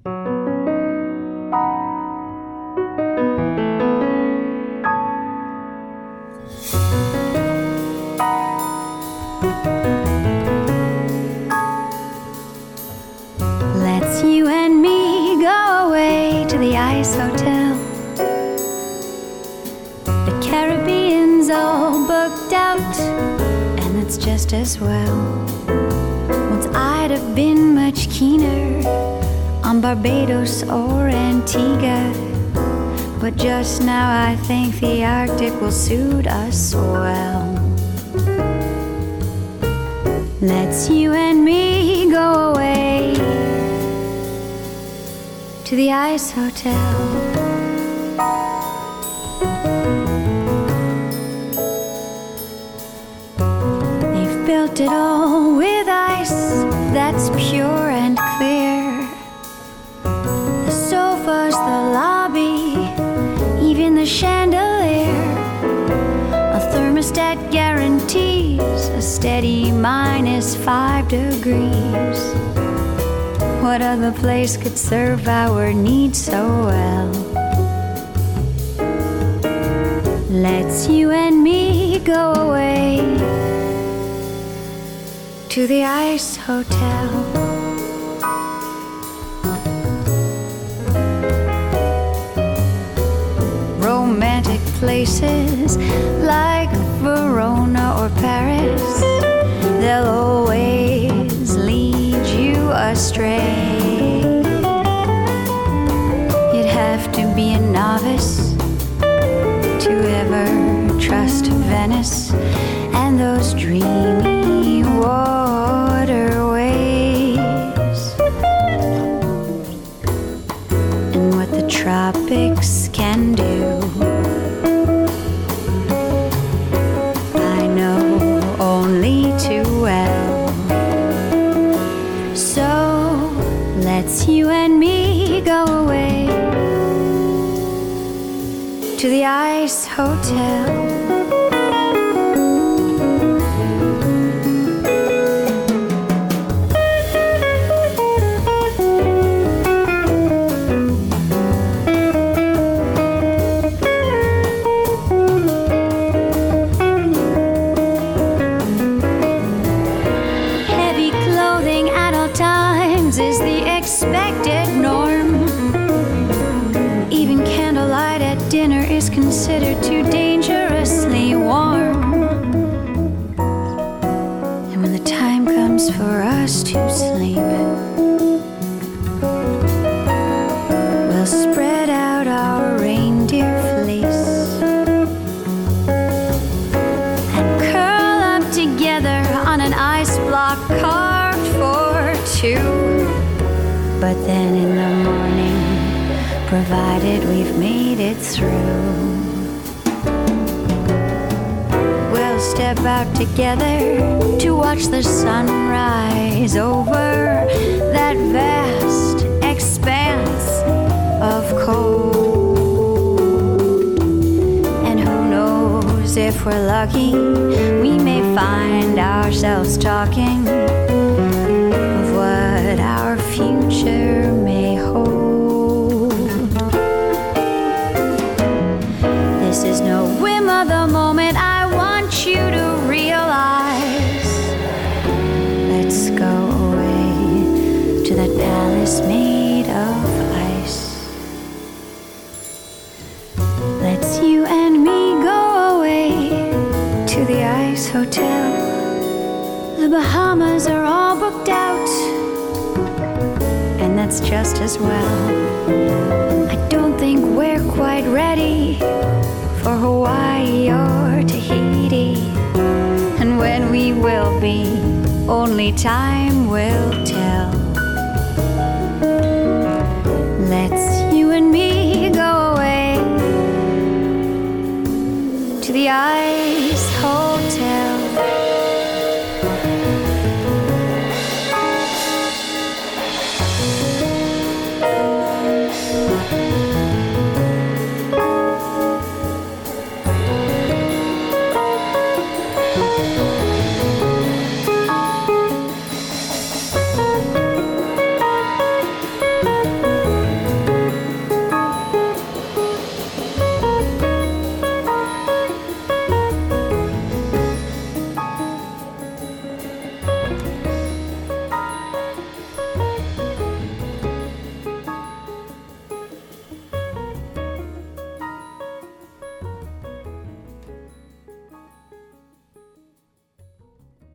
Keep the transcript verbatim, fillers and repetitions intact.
Let's you and me go away to the Ice Hotel. The Caribbean's all booked out, and that's just as well. Once I'd have been much keener on Barbados or Antigua, but just now I think the Arctic will suit us well. Let's you and me go away to the Ice Hotel. They've built it all with ice that's pure and clear. The sofas, the lobby, even the chandelier. A thermostat guarantees a steady minus five degrees. What other place could serve our needs so well? Let's you and me go away to the Ice Hotel. Romantic places like Verona or Paris, they'll always lead you astray. You'd have to be a novice to ever trust Venice and those dreamy waterways, and what the tropics can do, I know only too well. So let's you and me go away to the Ice Hotel. Is the expected norm. Even candlelight at dinner is considered too dangerously warm. And when the time comes for us to sleep, we'll spread out our reindeer fleece and curl up together on an ice block carved for two. But then in the morning, provided we've made it through, we'll step out together to watch the sunrise over that vast expanse of cold. And who knows, if we're lucky, we may find ourselves talking of what our future may hold. This is no whim of the moment, I want you to realize. Let's go away to that palace made of ice. Let's you and me go away to the Ice Hotel. The Bahamas are all booked out, and that's just as well. I don't think we're quite ready for Hawaii or Tahiti, and when we will be, only time will tell.